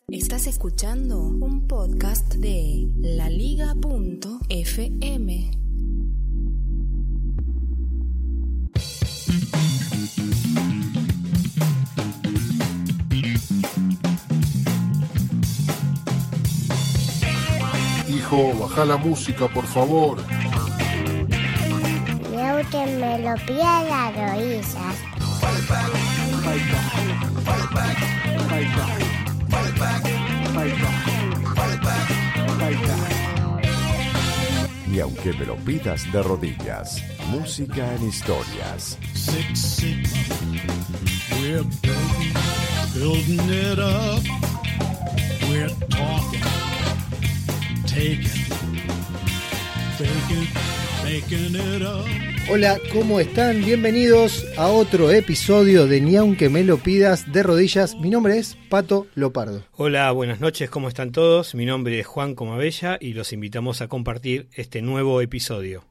Estás escuchando un podcast de laliga.fm. Hijo, baja la música, por favor. Miau que me lo pida las rodillas. Y aunque me lo pidas de rodillas, música en historias. 6 we're building it up. We're talking, taking, making it up. Hola, ¿cómo están? Bienvenidos a otro episodio de Ni aunque me lo pidas de rodillas. Mi nombre es Pato Lopardo. Hola, buenas noches, ¿cómo están todos? Mi nombre es Juan Comabella y los invitamos a compartir este nuevo episodio.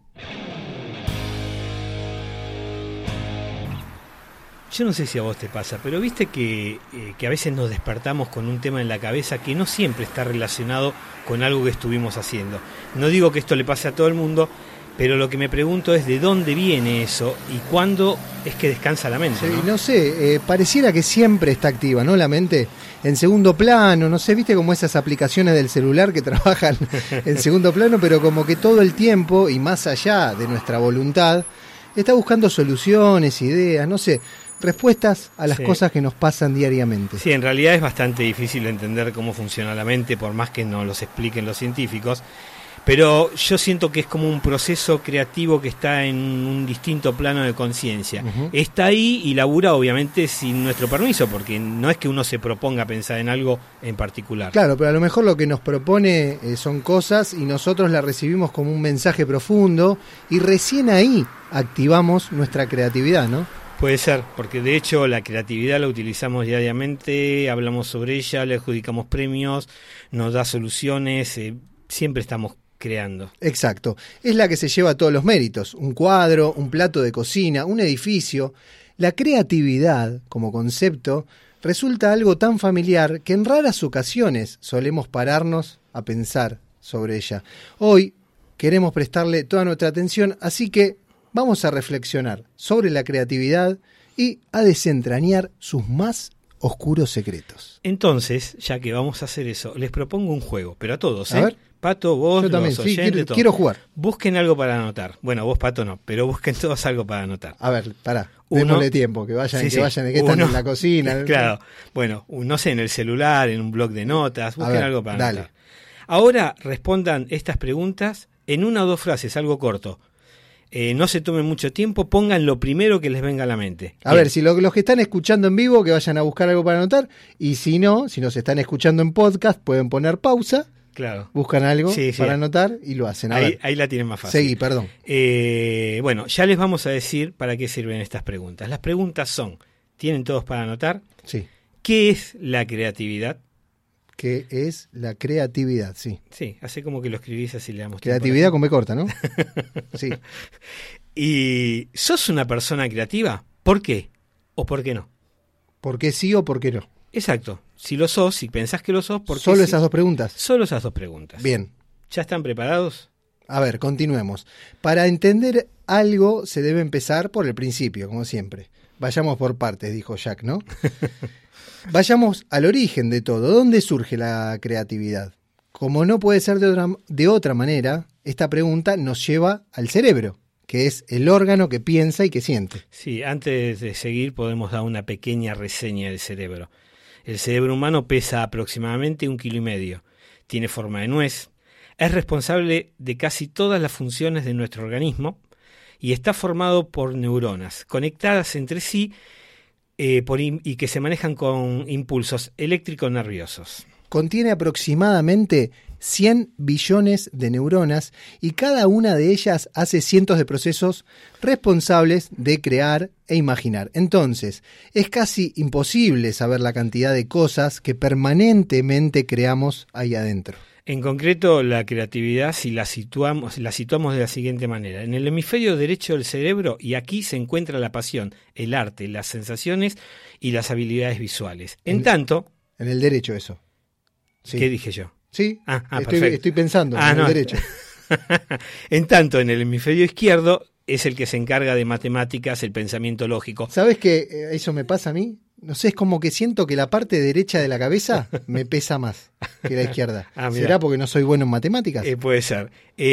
Yo no sé si a vos te pasa, pero viste que a veces nos despertamos con un tema en la cabeza que no siempre está relacionado con algo que estuvimos haciendo. No digo que esto le pase a todo el mundo, pero lo que me pregunto es de dónde viene eso y cuándo es que descansa la mente, Sí, ¿no? no sé, pareciera que siempre está activa, ¿no? La mente en segundo plano, no sé, viste como esas aplicaciones del celular que trabajan en segundo plano, pero como que todo el tiempo y más allá de nuestra voluntad, está buscando soluciones, ideas, no sé, respuestas a las cosas que nos pasan diariamente. Sí, en realidad es bastante difícil entender cómo funciona la mente, por más que nos los expliquen los científicos. Pero yo siento que es como un proceso creativo que está en un distinto plano de conciencia. Uh-huh. Está ahí y labura obviamente sin nuestro permiso, porque no es que uno se proponga pensar en algo en particular. Claro, pero a lo mejor lo que nos propone son cosas y nosotros la recibimos como un mensaje profundo y recién ahí activamos nuestra creatividad, ¿no? Puede ser, porque de hecho la creatividad la utilizamos diariamente, hablamos sobre ella, le adjudicamos premios, nos da soluciones, siempre estamos creando. Exacto, es la que se lleva todos los méritos, un cuadro, un plato de cocina, un edificio. La creatividad, como concepto, resulta algo tan familiar que en raras ocasiones solemos pararnos a pensar sobre ella. Hoy queremos prestarle toda nuestra atención, así que vamos a reflexionar sobre la creatividad y a desentrañar sus más oscuros secretos. Entonces, ya que vamos a hacer eso, les propongo un juego, pero a todos, A ver. Pato, vos, Yo también, los sí, oyentes, todos. quiero jugar. Busquen algo para anotar. Bueno, vos, Pato, no, pero busquen todos algo para anotar. A ver, pará, Uno. démosle tiempo, que vayan, Sí, que están Uno. en la cocina. Claro, bueno, no sé, en el celular, en un blog de notas, busquen ver, algo para dale. anotar. Ahora respondan estas preguntas en una o dos frases, algo corto. No se tomen mucho tiempo, pongan lo primero que les venga a la mente. A ver, si los que están escuchando en vivo, que vayan a buscar algo para anotar, y si nos están escuchando en podcast, pueden poner pausa, Claro. buscan algo Sí, sí. para anotar y lo hacen. A ver, Ahí la tienen más fácil. seguí, perdón. Bueno, ya les vamos a decir para qué sirven estas preguntas. Las preguntas son, ¿tienen todos para anotar? Sí, ¿Qué es la creatividad? que es la creatividad, sí. Sí, hace como que lo escribís así le damos tiempo. Creatividad con B corta, ¿no? Sí. ¿Y sos una persona creativa? ¿Por qué? ¿O por qué no? ¿Por qué sí o por qué no? Exacto. Si lo sos, si pensás que lo sos, ¿por qué Solo sí? esas dos preguntas. Solo esas dos preguntas. Bien. ¿Ya están preparados? A ver, continuemos. Para entender algo se debe empezar por el principio, como siempre. Vayamos por partes, dijo Jack, ¿no? Vayamos al origen de todo. ¿Dónde surge la creatividad? Como no puede ser de otra manera, esta pregunta nos lleva al cerebro, que es el órgano que piensa y que siente. Sí, antes de seguir podemos dar una pequeña reseña del cerebro. El cerebro humano pesa aproximadamente 1,5 kilos. Tiene forma de nuez. Es responsable de casi todas las funciones de nuestro organismo y está formado por neuronas conectadas entre sí y que se manejan con impulsos eléctricos nerviosos. Contiene aproximadamente 100 billones de neuronas y cada una de ellas hace cientos de procesos responsables de crear e imaginar. Entonces, es casi imposible saber la cantidad de cosas que permanentemente creamos ahí adentro. En concreto, la creatividad, si la situamos de la siguiente manera. En el hemisferio derecho del cerebro, y aquí se encuentra la pasión, el arte, las sensaciones y las habilidades visuales. En tanto... En el derecho eso. Sí. ¿Qué dije yo? Sí, perfecto. estoy pensando en el derecho. En tanto, en el hemisferio izquierdo es el que se encarga de matemáticas, el pensamiento lógico. ¿Sabes qué? Eso me pasa a mí. No sé, es como que siento que la parte derecha de la cabeza me pesa más que la izquierda. ¿Será porque no soy bueno en matemáticas? Puede ser.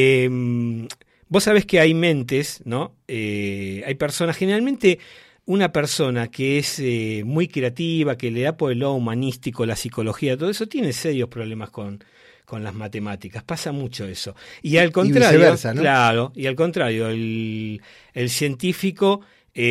Vos sabés que hay mentes, ¿no? Hay personas, generalmente una persona que es muy creativa, que le da por el lado humanístico, la psicología, todo eso, tiene serios problemas con las matemáticas. Pasa mucho eso. Y al contrario, y viceversa, ¿no? Claro, y al contrario, el científico,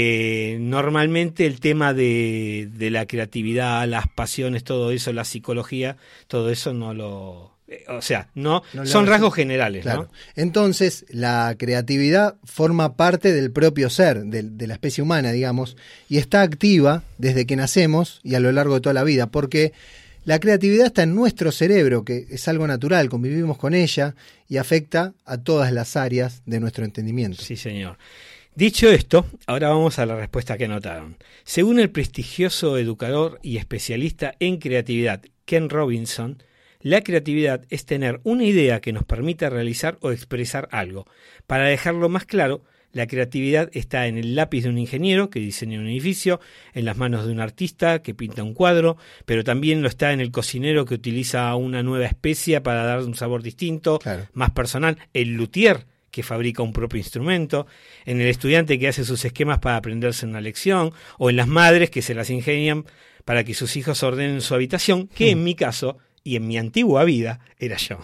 normalmente el tema de la creatividad, las pasiones, todo eso, la psicología, todo eso no lo... O sea, no son rasgos generales, claro, ¿no? Entonces, la creatividad forma parte del propio ser, de la especie humana, digamos, y está activa desde que nacemos y a lo largo de toda la vida, porque la creatividad está en nuestro cerebro, que es algo natural, convivimos con ella y afecta a todas las áreas de nuestro entendimiento. Sí, señor. Dicho esto, ahora vamos a la respuesta que anotaron. Según el prestigioso educador y especialista en creatividad, Ken Robinson, la creatividad es tener una idea que nos permita realizar o expresar algo. Para dejarlo más claro, la creatividad está en el lápiz de un ingeniero que diseña un edificio, en las manos de un artista que pinta un cuadro, pero también lo está en el cocinero que utiliza una nueva especia para dar un sabor distinto, claro, más personal, el luthier que fabrica un propio instrumento, en el estudiante que hace sus esquemas para aprenderse una lección, o en las madres que se las ingenian para que sus hijos ordenen su habitación, que en mi caso y en mi antigua vida era yo.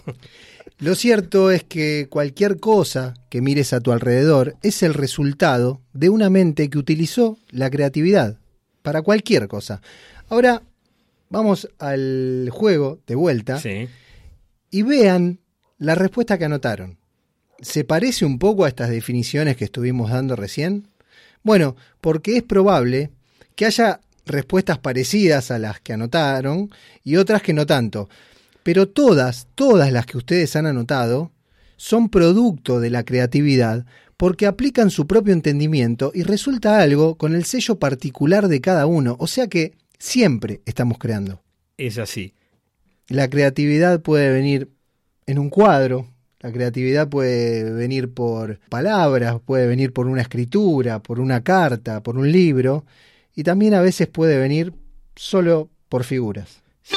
Lo cierto es que cualquier cosa que mires a tu alrededor es el resultado de una mente que utilizó la creatividad para cualquier cosa. Ahora vamos al juego de vuelta, sí, y vean la respuesta que anotaron. ¿Se parece un poco a estas definiciones que estuvimos dando recién? Bueno, porque es probable que haya respuestas parecidas a las que anotaron y otras que no tanto. Pero todas las que ustedes han anotado son producto de la creatividad porque aplican su propio entendimiento y resulta algo con el sello particular de cada uno. O sea que siempre estamos creando. Es así. La creatividad puede venir en un cuadro, la creatividad puede venir por palabras, puede venir por una escritura, por una carta, por un libro, y también a veces puede venir solo por figuras. Sí.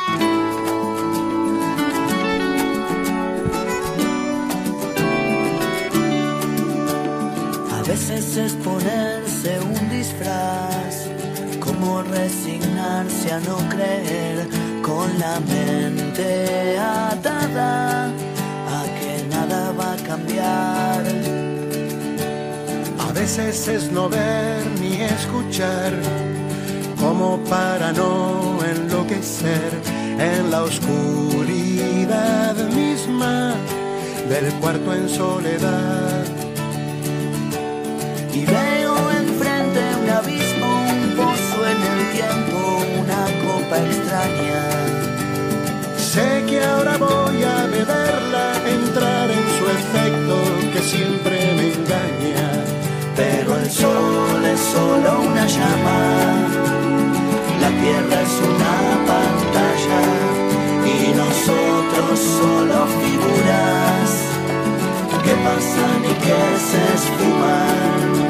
A veces es ponerse un disfraz, como resignarse a no creer, con la mente atada a que nada va a cambiar. A veces es no ver ni escuchar, como para no enloquecer en la oscuridad misma del cuarto en soledad. Y veo enfrente un abismo, un pozo en el tiempo, una copa extraña. Sé que ahora voy a beberla, entrar en su efecto que siempre me engaña. Pero el sol es solo una llama, la tierra es una pantalla y nosotros solo figuras que pasan y que se esfuman.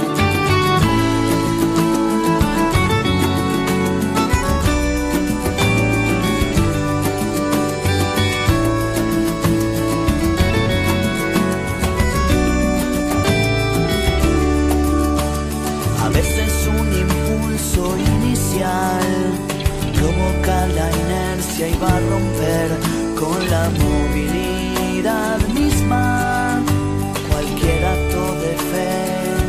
Provoca la inercia y va a romper con la movilidad misma cualquier acto de fe.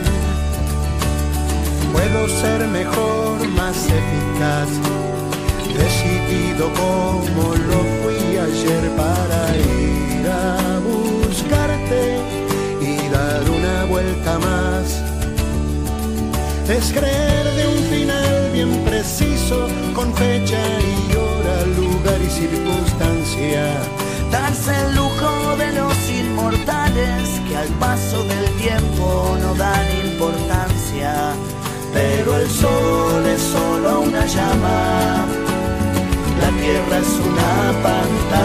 Puedo ser mejor, más eficaz, decidido como lo fui ayer para ir a buscarte y dar una vuelta más. Es creer de un final bien preciso, con fecha y hora, lugar y circunstancia. Darse el lujo de los inmortales que al paso del tiempo no dan importancia. Pero el sol es solo una llama, la tierra es una pantalla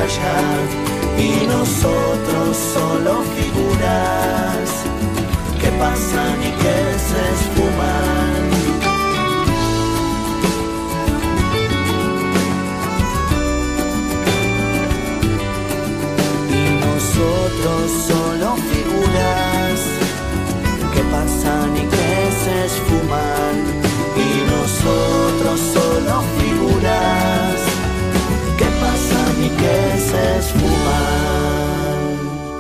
nosotros solo figuras que pasan y que se esfuman. Y nosotros solo figuras que pasan y que se esfuman. Y nosotros solo figuras que pasan y que se esfuman.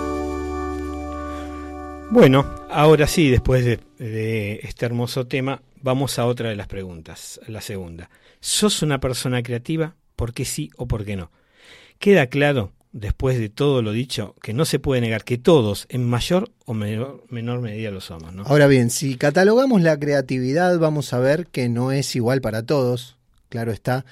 Bueno, ahora sí, después de este hermoso tema, vamos a otra de las preguntas, la segunda. ¿Sos una persona creativa? ¿Por qué sí o por qué no? Queda claro, después de todo lo dicho, que no se puede negar que todos, en mayor o menor medida, lo somos, ¿no? Ahora bien, si catalogamos la creatividad, vamos a ver que no es igual para todos, claro está,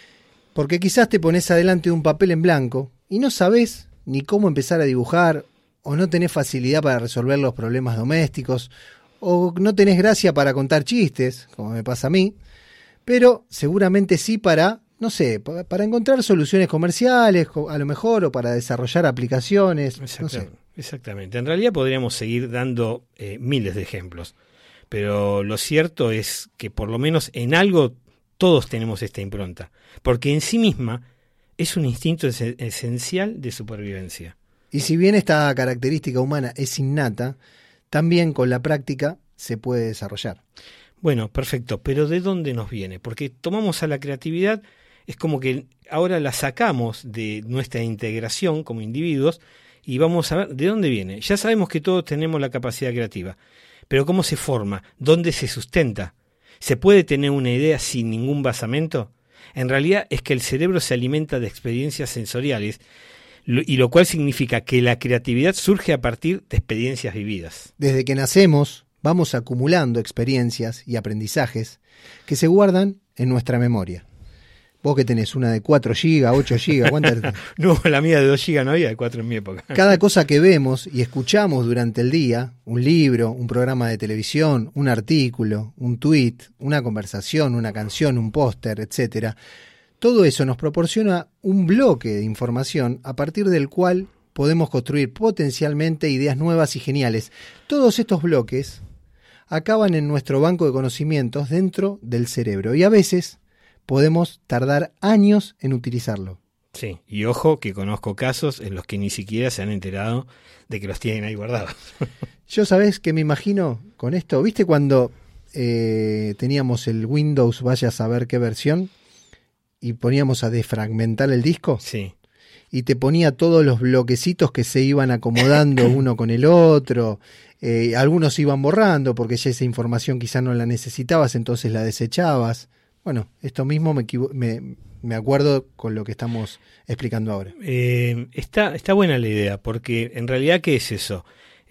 porque quizás te pones adelante de un papel en blanco y no sabés ni cómo empezar a dibujar, o no tenés facilidad para resolver los problemas domésticos, o no tenés gracia para contar chistes, como me pasa a mí, pero seguramente sí para, no sé, para encontrar soluciones comerciales, a lo mejor, o para desarrollar aplicaciones, no sé. Exactamente. En realidad podríamos seguir dando miles de ejemplos, pero lo cierto es que por lo menos en algo todos tenemos esta impronta, porque en sí misma es un instinto esencial de supervivencia. Y si bien esta característica humana es innata, también con la práctica se puede desarrollar. Bueno, perfecto, pero ¿de dónde nos viene? Porque tomamos a la creatividad, es como que ahora la sacamos de nuestra integración como individuos y vamos a ver de dónde viene. Ya sabemos que todos tenemos la capacidad creativa, pero ¿cómo se forma? ¿Dónde se sustenta? ¿Se puede tener una idea sin ningún basamento? En realidad es que el cerebro se alimenta de experiencias sensoriales, y lo cual significa que la creatividad surge a partir de experiencias vividas. Desde que nacemos, vamos acumulando experiencias y aprendizajes que se guardan en nuestra memoria. Vos que tenés una de 4 GB, 8 GB, ¿cuántas? No, la mía de 2 GB no había, de 4 en mi época. Cada cosa que vemos y escuchamos durante el día, un libro, un programa de televisión, un artículo, un tuit, una conversación, una canción, un póster, etcétera, todo eso nos proporciona un bloque de información a partir del cual podemos construir potencialmente ideas nuevas y geniales. Todos estos bloques acaban en nuestro banco de conocimientos dentro del cerebro y a veces podemos tardar años en utilizarlo. Sí, y ojo que conozco casos en los que ni siquiera se han enterado de que los tienen ahí guardados. Yo, ¿sabés qué me imagino con esto? ¿Viste cuando teníamos el Windows, vaya a saber qué versión, y poníamos a desfragmentar el disco? Sí. Y te ponía todos los bloquecitos que se iban acomodando uno con el otro. Algunos se iban borrando porque ya esa información quizá no la necesitabas, entonces la desechabas. Bueno, esto mismo me acuerdo con lo que estamos explicando ahora. Está buena la idea, porque en realidad, ¿qué es eso?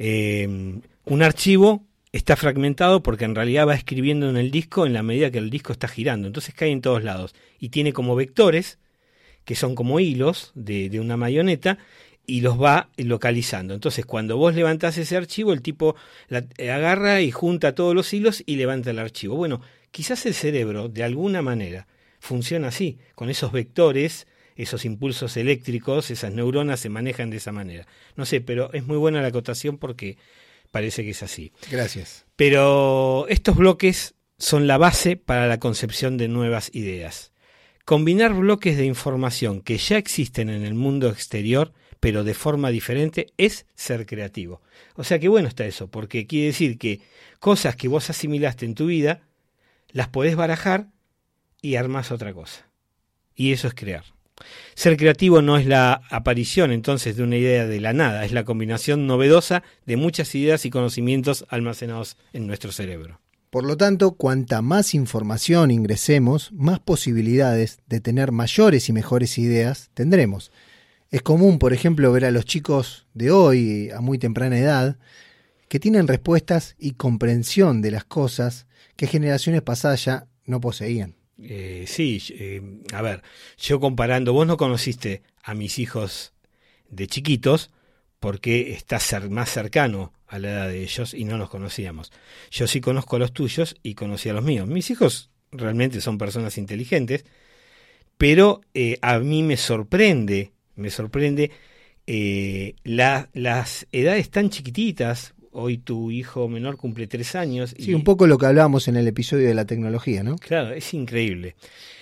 Un archivo está fragmentado porque en realidad va escribiendo en el disco en la medida que el disco está girando, entonces cae en todos lados y tiene como vectores que son como hilos de una marioneta y los va localizando. Entonces cuando vos levantás ese archivo, el tipo agarra y junta todos los hilos y levanta el archivo. Bueno, quizás el cerebro de alguna manera funciona así, con esos vectores, esos impulsos eléctricos, esas neuronas se manejan de esa manera. No sé, pero es muy buena la acotación porque parece que es así. Gracias. Pero estos bloques son la base para la concepción de nuevas ideas. Combinar bloques de información que ya existen en el mundo exterior, pero de forma diferente, es ser creativo. O sea que bueno está eso, porque quiere decir que cosas que vos asimilaste en tu vida, las podés barajar y armás otra cosa. Y eso es crear. Ser creativo no es la aparición entonces de una idea de la nada, es la combinación novedosa de muchas ideas y conocimientos almacenados en nuestro cerebro. Por lo tanto, cuanta más información ingresemos, más posibilidades de tener mayores y mejores ideas tendremos. Es común, por ejemplo, ver a los chicos de hoy, a muy temprana edad, que tienen respuestas y comprensión de las cosas que generaciones pasadas ya no poseían. A ver, yo comparando, vos no conociste a mis hijos de chiquitos porque estás más cercano a la edad de ellos y no nos conocíamos. Yo sí conozco a los tuyos y conocí a los míos. Mis hijos realmente son personas inteligentes, pero a mí me sorprende las edades tan chiquititas, hoy tu hijo menor cumple 3 años. Sí, un poco lo que hablábamos en el episodio de la tecnología, ¿no? Claro, es increíble.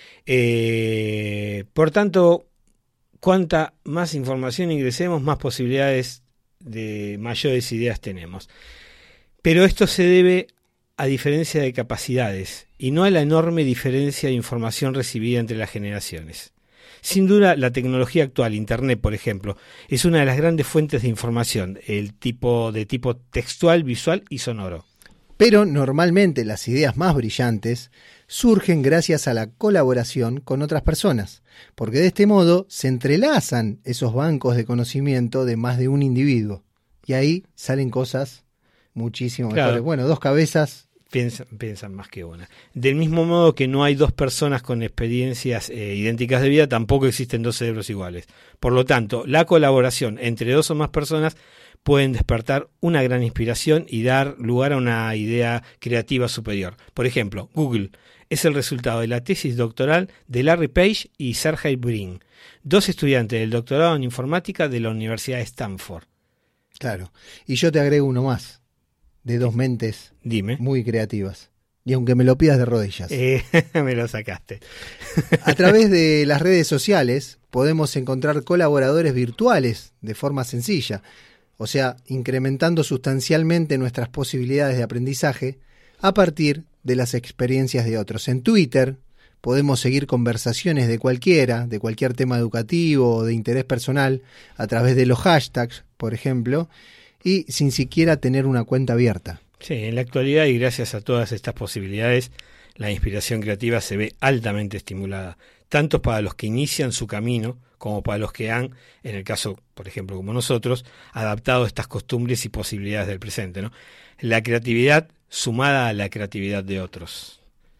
Por tanto, cuanta más información ingresemos, más posibilidades de mayores ideas tenemos. Pero esto se debe a diferencia de capacidades y no a la enorme diferencia de información recibida entre las generaciones. Sin duda, la tecnología actual, Internet, por ejemplo, es una de las grandes fuentes de información, de tipo textual, visual y sonoro. Pero normalmente las ideas más brillantes surgen gracias a la colaboración con otras personas, porque de este modo se entrelazan esos bancos de conocimiento de más de un individuo, y ahí salen cosas muchísimo mejores. Claro. Bueno, 2 cabezas piensan más que una. Del mismo modo que no hay 2 personas con experiencias idénticas de vida, tampoco existen 2 cerebros iguales. Por lo tanto, la colaboración entre 2 o más personas pueden despertar una gran inspiración y dar lugar a una idea creativa superior. Por ejemplo, Google es el resultado de la tesis doctoral de Larry Page y Sergey Brin, 2 estudiantes del doctorado en informática de la Universidad de Stanford. Claro, y yo te agrego uno más, de 2 mentes Dime. Muy creativas. Y aunque me lo pidas de rodillas. Me lo sacaste. A través de las redes sociales podemos encontrar colaboradores virtuales de forma sencilla, o sea, incrementando sustancialmente nuestras posibilidades de aprendizaje a partir de las experiencias de otros. En Twitter podemos seguir conversaciones de cualquier tema educativo o de interés personal a través de los hashtags, por ejemplo, y sin siquiera tener una cuenta abierta. Sí, en la actualidad y gracias a todas estas posibilidades, la inspiración creativa se ve altamente estimulada, tanto para los que inician su camino como para los que han, en el caso, por ejemplo, como nosotros, adaptado estas costumbres y posibilidades del presente, ¿no? La creatividad sumada a la creatividad de otros.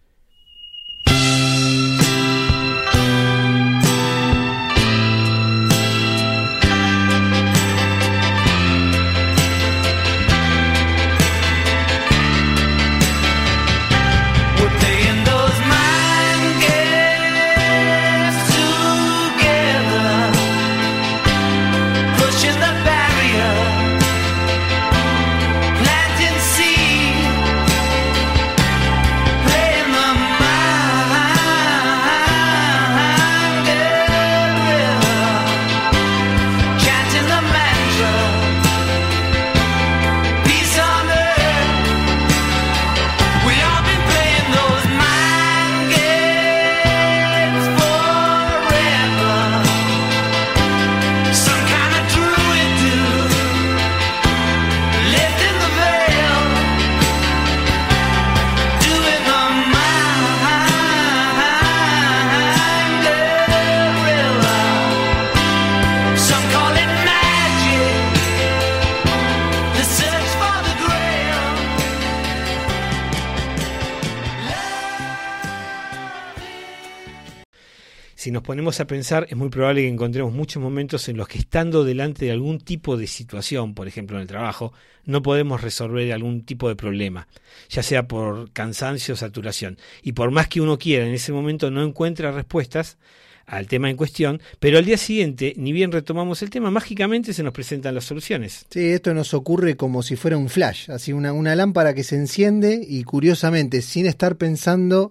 Si nos ponemos a pensar, es muy probable que encontremos muchos momentos en los que estando delante de algún tipo de situación, por ejemplo en el trabajo, no podemos resolver algún tipo de problema, ya sea por cansancio o saturación. Y por más que uno quiera, en ese momento no encuentra respuestas al tema en cuestión, pero al día siguiente, ni bien retomamos el tema, mágicamente se nos presentan las soluciones. Sí, esto nos ocurre como si fuera un flash, así una lámpara que se enciende y curiosamente, sin estar pensando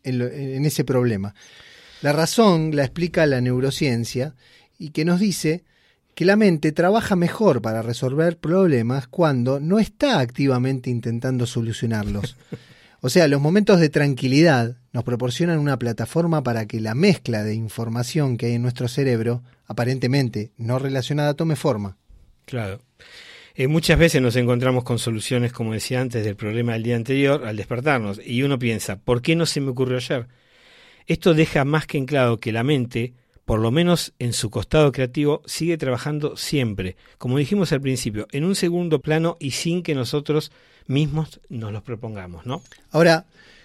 en ese problema. La razón la explica la neurociencia y que nos dice que la mente trabaja mejor para resolver problemas cuando no está activamente intentando solucionarlos. O sea, los momentos de tranquilidad nos proporcionan una plataforma para que la mezcla de información que hay en nuestro cerebro, aparentemente no relacionada, tome forma. Claro. Muchas veces nos encontramos con soluciones, como decía antes, del problema del día anterior al despertarnos. Y uno piensa, ¿por qué no se me ocurrió ayer? Esto deja más que en claro que la mente, por lo menos en su costado creativo, sigue trabajando siempre, como dijimos al principio, en un segundo plano y sin que nosotros mismos nos los propongamos, ¿no? Ahora,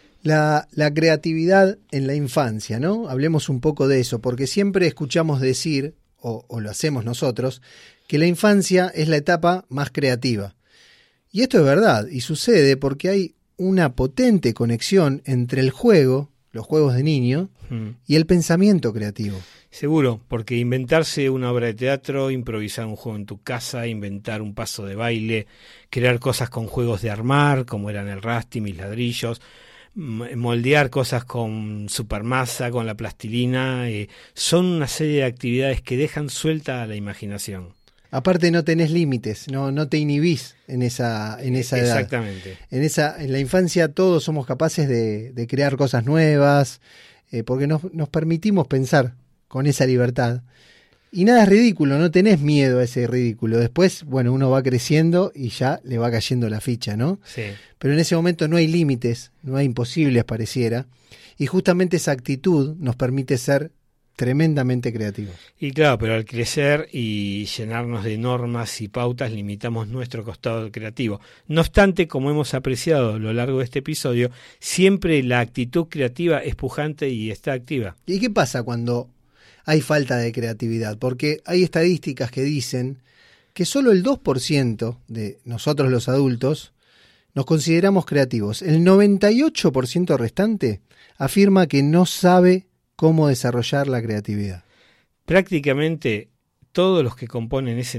la creatividad en la infancia, ¿no? Hablemos un poco de eso, porque siempre escuchamos decir, o lo hacemos nosotros, que la infancia es la etapa más creativa. Y esto es verdad, y sucede porque hay una potente conexión entre el juego, los juegos de niño y el pensamiento creativo. Seguro, porque inventarse una obra de teatro, improvisar un juego en tu casa, inventar un paso de baile, crear cosas con juegos de armar, como eran el Rusty, mis ladrillos, moldear cosas con supermasa, con la plastilina, son una serie de actividades que dejan suelta a la imaginación. Aparte no tenés límites, no te inhibís en esa edad. Exactamente. En la infancia todos somos capaces de crear cosas nuevas, porque nos permitimos pensar con esa libertad. Y nada es ridículo, no tenés miedo a ese ridículo. Después, bueno, uno va creciendo y ya le va cayendo la ficha, ¿no? Sí. Pero en ese momento no hay límites, no hay imposibles, pareciera. Y justamente esa actitud nos permite ser tremendamente creativos. Y claro, pero al crecer y llenarnos de normas y pautas limitamos nuestro costado creativo. No obstante, como hemos apreciado a lo largo de este episodio, siempre la actitud creativa es pujante y está activa. ¿Y qué pasa cuando hay falta de creatividad? Porque hay estadísticas que dicen que solo el 2% de nosotros los adultos nos consideramos creativos. El 98% restante afirma que no sabe cómo desarrollar la creatividad. Prácticamente todos los que componen ese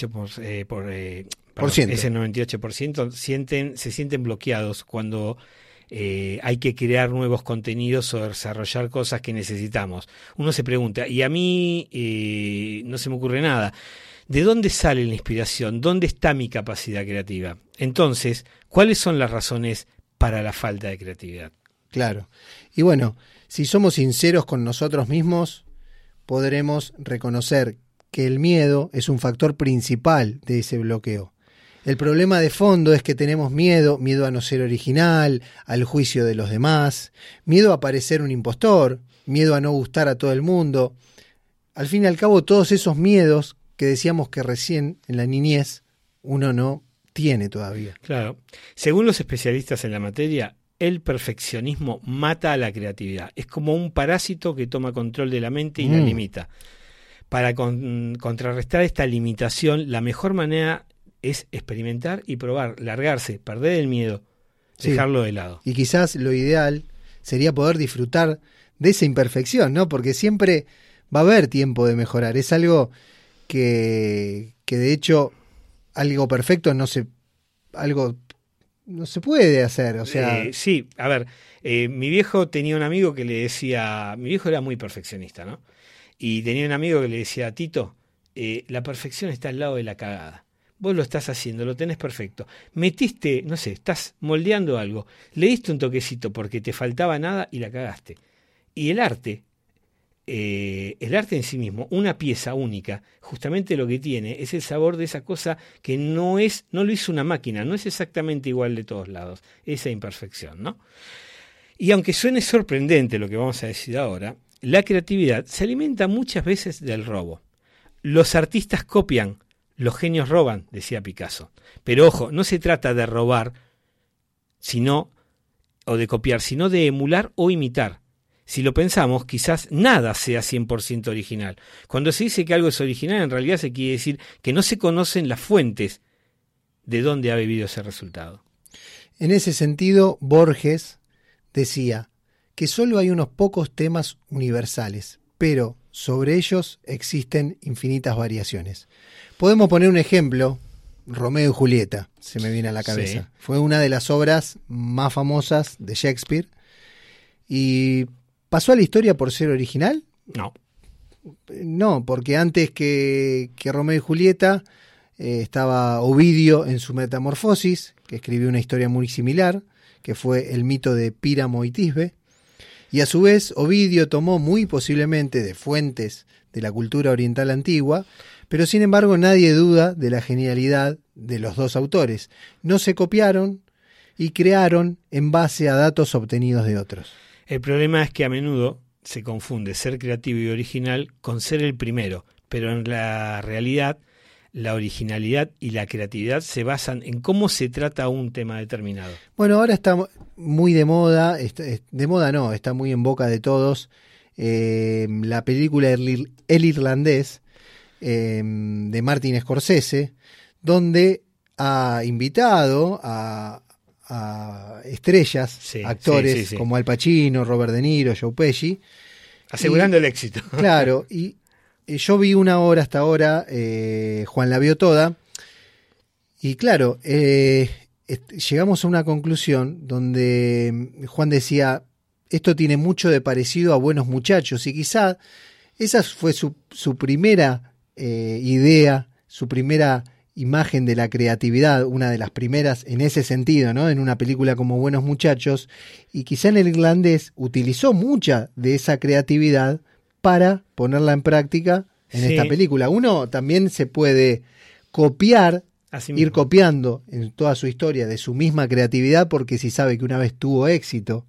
98% se sienten bloqueados cuando hay que crear nuevos contenidos o desarrollar cosas que necesitamos. Uno se pregunta, y a mí no se me ocurre nada. ¿De dónde sale la inspiración? ¿Dónde está mi capacidad creativa? Entonces, ¿cuáles son las razones para la falta de creatividad? Claro. Y bueno, si somos sinceros con nosotros mismos, podremos reconocer que el miedo es un factor principal de ese bloqueo. El problema de fondo es que tenemos miedo a no ser original, al juicio de los demás, miedo a parecer un impostor, miedo a no gustar a todo el mundo. Al fin y al cabo, todos esos miedos que decíamos que recién en la niñez uno no tiene todavía. Claro. Según los especialistas en la materia, el perfeccionismo mata a la creatividad. Es como un parásito que toma control de la mente y la limita. Para contrarrestar esta limitación, la mejor manera es experimentar y probar, largarse, perder el miedo, dejarlo de lado. Y quizás lo ideal sería poder disfrutar de esa imperfección, ¿no? Porque siempre va a haber tiempo de mejorar. Es algo que de hecho algo perfecto no se puede hacer, o sea... sí, a ver, mi viejo tenía un amigo que le decía... Mi viejo era muy perfeccionista, ¿no? Y tenía un amigo que le decía, Tito, la perfección está al lado de la cagada. Vos lo estás haciendo, lo tenés perfecto. Metiste, no sé, estás moldeando algo, le diste un toquecito porque te faltaba nada y la cagaste. Y el arte en sí mismo, una pieza única, justamente lo que tiene es el sabor de esa cosa que no lo hizo una máquina, no es exactamente igual de todos lados, esa imperfección, ¿no? Y aunque suene sorprendente lo que vamos a decir ahora, la creatividad se alimenta muchas veces del robo. Los artistas copian, los genios roban, decía Picasso. Pero ojo, no se trata de robar, o de copiar, sino de emular o imitar. Si lo pensamos, quizás nada sea 100% original. Cuando se dice que algo es original, en realidad se quiere decir que no se conocen las fuentes de dónde ha vivido ese resultado. En ese sentido, Borges decía que solo hay unos pocos temas universales, pero sobre ellos existen infinitas variaciones. Podemos poner un ejemplo, Romeo y Julieta, se me viene a la cabeza. Sí. Fue una de las obras más famosas de Shakespeare y... ¿pasó a la historia por ser original? No. No, porque antes que Romeo y Julieta estaba Ovidio en su Metamorfosis, que escribió una historia muy similar, que fue el mito de Píramo y Tisbe. Y a su vez Ovidio tomó muy posiblemente de fuentes de la cultura oriental antigua, pero sin embargo nadie duda de la genialidad de los dos autores. No se copiaron y crearon en base a datos obtenidos de otros. El problema es que a menudo se confunde ser creativo y original con ser el primero, pero en la realidad la originalidad y la creatividad se basan en cómo se trata un tema determinado. Bueno, ahora está muy de moda, está muy en boca de todos, la película El Irlandés de Martin Scorsese, donde ha invitado a a estrellas, Sí, actores sí. como Al Pacino, Robert De Niro, Joe Pesci. Asegurando el éxito. Claro, y yo vi una obra hasta ahora, Juan la vio toda, y claro, llegamos a una conclusión donde Juan decía, esto tiene mucho de parecido a Buenos Muchachos, y quizá esa fue su primera idea, su primera imagen de la creatividad, una de las primeras en ese sentido, ¿no? En una película como Buenos Muchachos, y quizá en el irlandés utilizó mucha de esa creatividad para ponerla en práctica en esta película. Uno también se puede copiar, ir copiando en toda su historia de su misma creatividad, porque si sabe que una vez tuvo éxito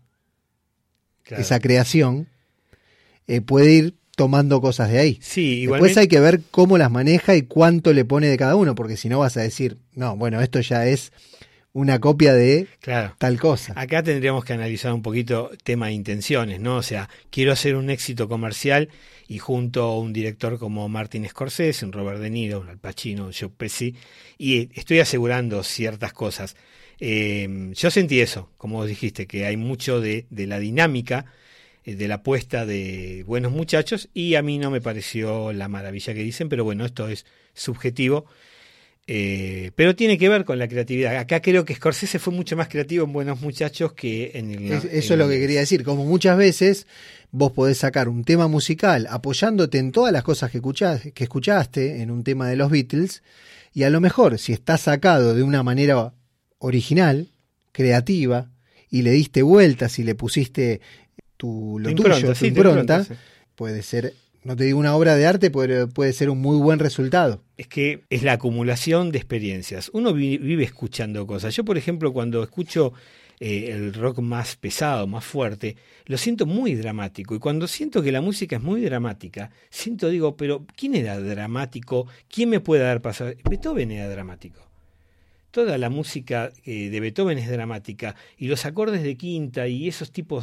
esa creación, puede ir tomando cosas de ahí. Sí, después hay que ver cómo las maneja y cuánto le pone de cada uno, porque si no vas a decir, no, bueno, esto ya es una copia de tal cosa. Acá tendríamos que analizar un poquito tema de intenciones, ¿no? O sea, quiero hacer un éxito comercial y junto a un director como Martin Scorsese, un Robert De Niro, un Al Pacino, un Joe Pesci, y estoy asegurando ciertas cosas. Yo sentí eso, como vos dijiste, que hay mucho de la dinámica de la apuesta de Buenos Muchachos, y a mí no me pareció la maravilla que dicen, pero bueno, esto es subjetivo, pero tiene que ver con la creatividad. Acá creo que Scorsese fue mucho más creativo en Buenos Muchachos que en el... Eso es lo que quería decir, como muchas veces vos podés sacar un tema musical apoyándote en todas las cosas que escuchaste en un tema de los Beatles, y a lo mejor si está sacado de una manera original, creativa, y le diste vueltas y le pusiste tu impronta, puede ser, no te digo una obra de arte, puede ser un muy buen resultado. Es que es la acumulación de experiencias. Uno vive escuchando cosas. Yo, por ejemplo, cuando escucho el rock más pesado, más fuerte, lo siento muy dramático. Y cuando siento que la música es muy dramática, digo, pero ¿quién era dramático? ¿Quién me puede dar paso? Beethoven era dramático. Toda la música de Beethoven es dramática, y los acordes de quinta y ese tipo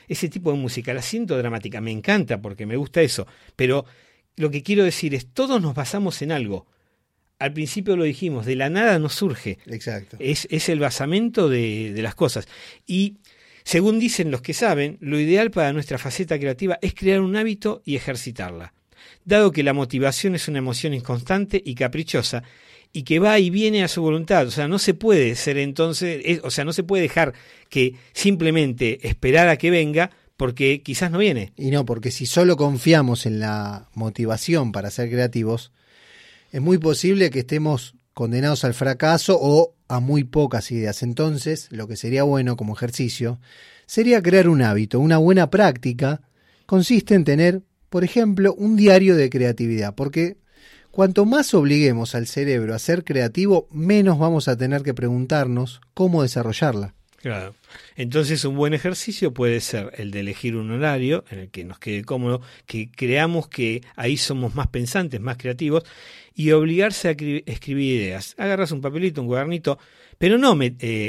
de música la siento dramática, me encanta porque me gusta eso, pero lo que quiero decir es, todos nos basamos en algo. Al principio lo dijimos, de la nada nos surge. Exacto. Es el basamento de las cosas. Y según dicen los que saben, lo ideal para nuestra faceta creativa es crear un hábito y ejercitarla. Dado que la motivación es una emoción inconstante y caprichosa, y que va y viene a su voluntad, o sea, no se puede ser entonces, no se puede dejar que simplemente esperar a que venga, porque quizás no viene. Y no, porque si solo confiamos en la motivación para ser creativos, es muy posible que estemos condenados al fracaso o a muy pocas ideas. Entonces, lo que sería bueno como ejercicio sería crear un hábito. Una buena práctica consiste en tener, por ejemplo, un diario de creatividad, porque cuanto más obliguemos al cerebro a ser creativo, menos vamos a tener que preguntarnos cómo desarrollarla. Claro. Entonces un buen ejercicio puede ser el de elegir un horario en el que nos quede cómodo, que creamos que ahí somos más pensantes, más creativos, y obligarse a escribir ideas. Agarras un papelito, un cuadernito, pero no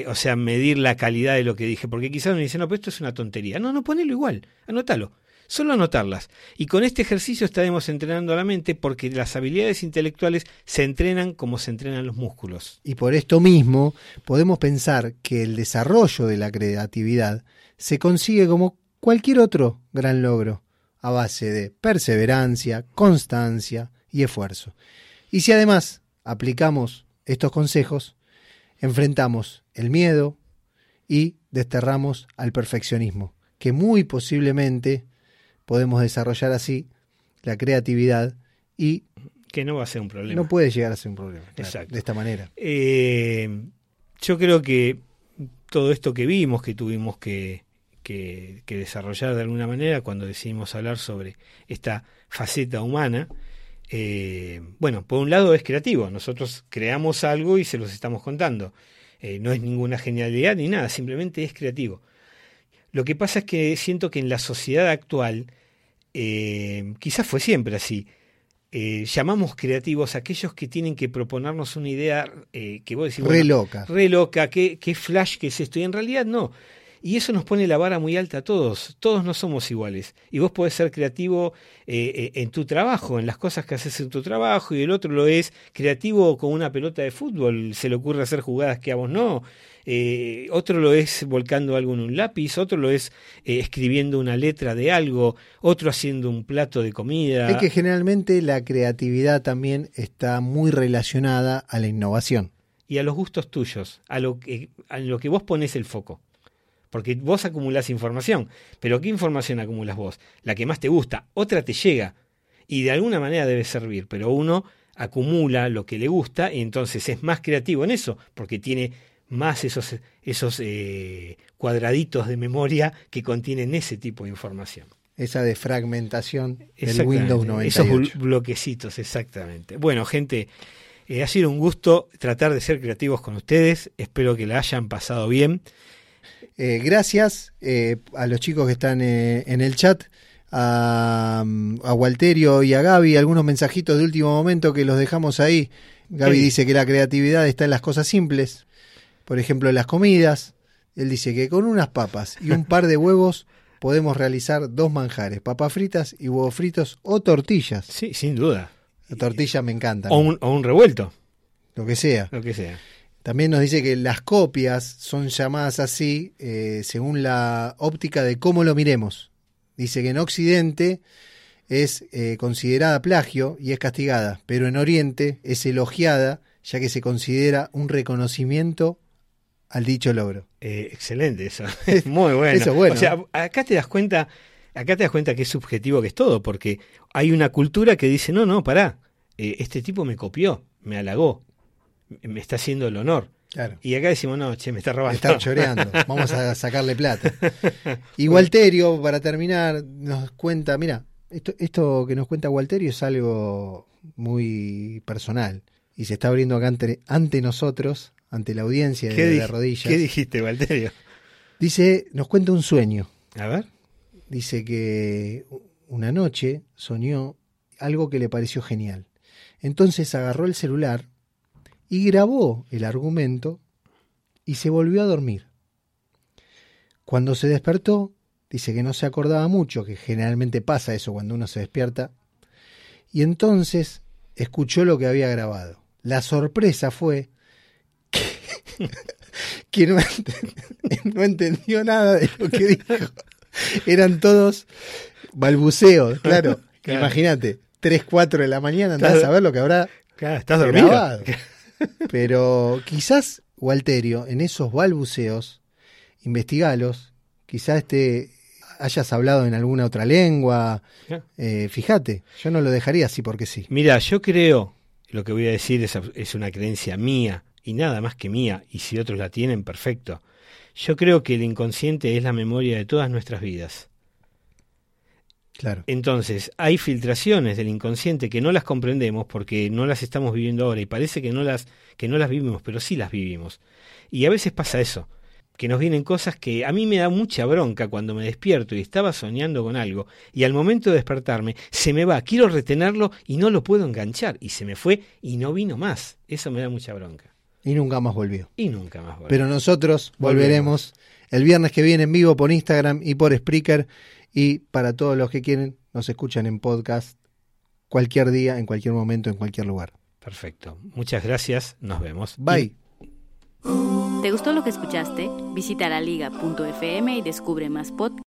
medir la calidad de lo que dije, porque quizás uno dice, no, pero esto es una tontería. No, ponelo igual, anótalo. Solo anotarlas. Y con este ejercicio estaremos entrenando a la mente, porque las habilidades intelectuales se entrenan como se entrenan los músculos. Y por esto mismo podemos pensar que el desarrollo de la creatividad se consigue como cualquier otro gran logro, a base de perseverancia, constancia y esfuerzo. Y si además aplicamos estos consejos, enfrentamos el miedo y desterramos al perfeccionismo, que muy posiblemente podemos desarrollar así la creatividad, y que no va a ser un problema. No puede llegar a ser un problema. Exacto. De esta manera. Yo creo que todo esto que vimos, que tuvimos que desarrollar de alguna manera cuando decidimos hablar sobre esta faceta humana, por un lado es creativo. Nosotros creamos algo y se los estamos contando. No es ninguna genialidad ni nada, simplemente es creativo. Lo que pasa es que siento que en la sociedad actual, quizás fue siempre así, llamamos creativos a aquellos que tienen que proponernos una idea que vos decís, re loca, qué flash que es esto, y en realidad no. Y eso nos pone la vara muy alta a todos. Todos no somos iguales. Y vos podés ser creativo en tu trabajo, en las cosas que haces en tu trabajo, y el otro lo es creativo con una pelota de fútbol. Se le ocurre hacer jugadas que a vos no. Otro lo es volcando algo en un lápiz, otro lo es escribiendo una letra de algo, otro haciendo un plato de comida. Es que generalmente la creatividad también está muy relacionada a la innovación. Y a los gustos tuyos, a lo que vos pones el foco. Porque vos acumulás información, pero ¿qué información acumulas vos? La que más te gusta, otra te llega y de alguna manera debe servir, pero uno acumula lo que le gusta y entonces es más creativo en eso, porque tiene más esos cuadraditos de memoria que contienen ese tipo de información. Esa desfragmentación del Windows 98. Esos bloquecitos, exactamente. Bueno, gente, ha sido un gusto tratar de ser creativos con ustedes, espero que la hayan pasado bien. Gracias a los chicos que están en el chat, a Walterio y a Gaby, algunos mensajitos de último momento que los dejamos ahí. Gaby dice que la creatividad está en las cosas simples, por ejemplo en las comidas. Él dice que con unas papas y un par de huevos podemos realizar 2 manjares, papas fritas y huevos fritos o tortillas. Sí, sin duda. La tortilla me encanta. O un revuelto. Lo que sea. Lo que sea. También nos dice que las copias son llamadas así según la óptica de cómo lo miremos. Dice que en Occidente es considerada plagio y es castigada, pero en Oriente es elogiada ya que se considera un reconocimiento al dicho logro. Excelente eso. Muy bueno. Eso es bueno. O sea, acá te das cuenta que es subjetivo que es todo, porque hay una cultura que dice, no, pará, este tipo me copió, me halagó, me está haciendo el honor. Claro. Y acá decimos, no, me está robando. Me está choreando, vamos a sacarle plata. Y Walterio, para terminar, nos cuenta, mira, esto que nos cuenta Walterio es algo muy personal y se está abriendo acá ante nosotros, ante la audiencia de Rodillas. ¿Qué dijiste, Walterio? Dice, nos cuenta un sueño. A ver. Dice que una noche soñó algo que le pareció genial. Entonces agarró el celular y grabó el argumento y se volvió a dormir. Cuando se despertó, dice que no se acordaba mucho, que generalmente pasa eso cuando uno se despierta, y entonces escuchó lo que había grabado. La sorpresa fue que no entendió nada de lo que dijo. Eran todos balbuceos, claro. Imagínate, 3, 4 de la mañana andás a ver lo que habrá estás dormido. Grabado. Pero quizás, Walterio, en esos balbuceos, investigalos, quizás hayas hablado en alguna otra lengua. Fíjate, yo no lo dejaría así porque sí. Mira, yo creo, lo que voy a decir es una creencia mía, y nada más que mía, y si otros la tienen, perfecto. Yo creo que el inconsciente es la memoria de todas nuestras vidas. Claro. Entonces, hay filtraciones del inconsciente que no las comprendemos porque no las estamos viviendo ahora y parece que no las vivimos, pero sí las vivimos. Y a veces pasa eso, que nos vienen cosas que a mí me da mucha bronca cuando me despierto y estaba soñando con algo y al momento de despertarme se me va, quiero retenerlo y no lo puedo enganchar y se me fue y no vino más. Eso me da mucha bronca. Y nunca más volvió. Pero nosotros volveremos el viernes que viene en vivo por Instagram y por Spreaker. Y para todos los que quieren, nos escuchan en podcast cualquier día, en cualquier momento, en cualquier lugar. Perfecto. Muchas gracias. Nos vemos. Bye. ¿Te gustó lo que escuchaste? Visita laliga.fm y descubre más podcasts